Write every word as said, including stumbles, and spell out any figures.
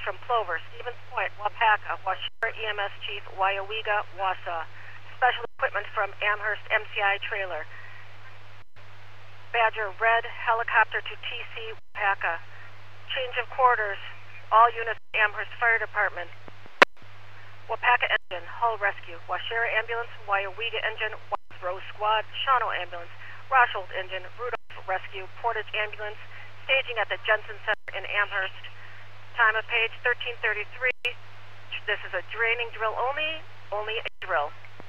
from Plover, Stevens Point, Wapaka, Washira E M S Chief, Waiawega, Wausau. Special equipment from Amherst M C I trailer. Badger Red, helicopter to T C, Wapaka. Change of quarters, all units Amherst Fire Department. Wapaka engine, hull rescue. Washira ambulance, Waiawega engine, Rose squad, Shawano ambulance. Roshold engine, Rudolph rescue, Portage ambulance. Staging at the Jensen Center in Amherst. Time of page thirteen thirty-three. This is a draining drill only, only a drill.